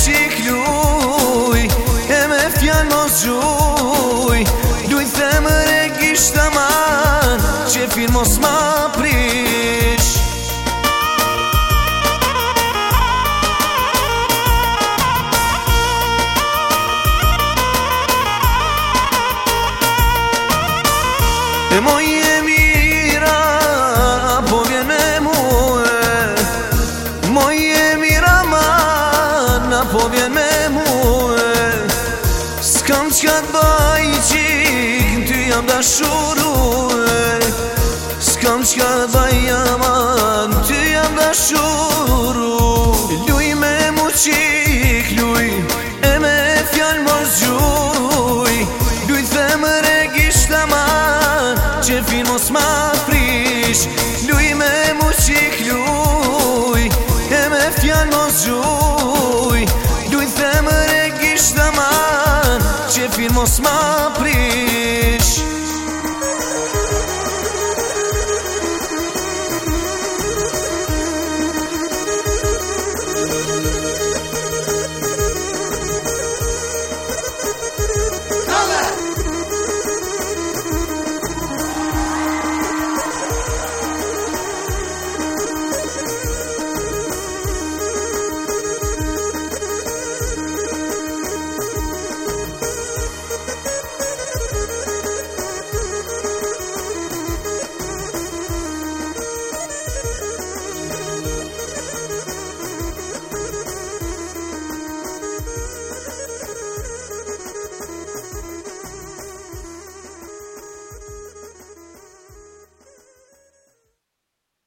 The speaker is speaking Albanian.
qik luj, e me fjall mos gjuj. Luj themër e gisht aman, që fil mos ma prish. E moj e mira, po vjen me muë. Moj e mira man, po vjen me muë. S'kam qka t'baj qik, ty jam dashurue. S'kam qka t'baj aman, ty jam dashuru. Luj me mu qik